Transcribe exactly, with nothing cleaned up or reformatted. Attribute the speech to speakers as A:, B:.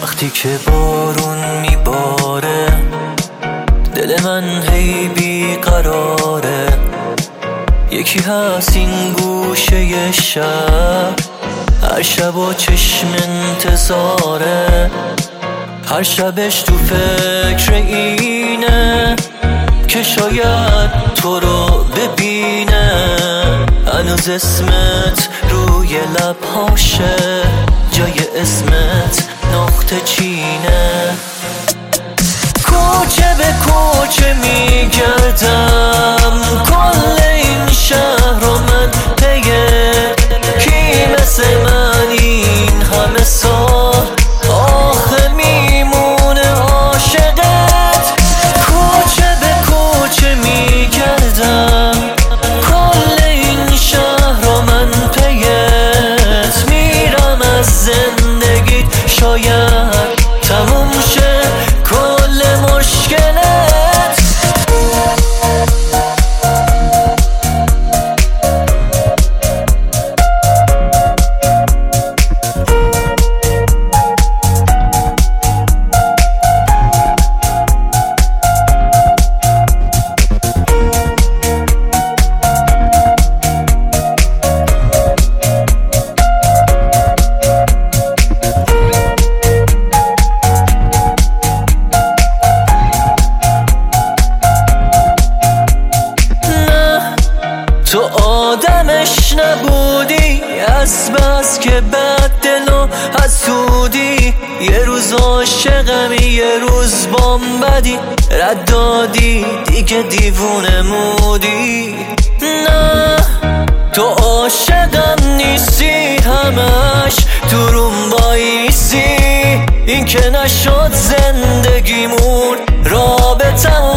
A: وقتی که بارون میباره دل من هی بیقراره. یکی هست این گوشه شب، هر شب و چشم انتظاره. هر شبش تو فکر اینه که شاید تو رو ببینه. هنوز اسمت روی لبهاشه، جای اسمت نقطه چینه. کوچه به کوچه میگردم، کل این شهر رو من پیه. کی مثل من این همه سال آخه میمونه عاشقت. کوچه به کوچه میگردم، کل این شهر رو من پیت. میرم از زندگیت شاید تموم شه کل مشکلت. تو آدمش نبودی، از بس که بد دل و حسودی. یه روز عاشقمی یه روز بام بدی، رد دادی دیگه دیوونه مودی. نه تو عاشقم نیستی، همش تو روم بایستی. این که نشد زندگیمون رابطه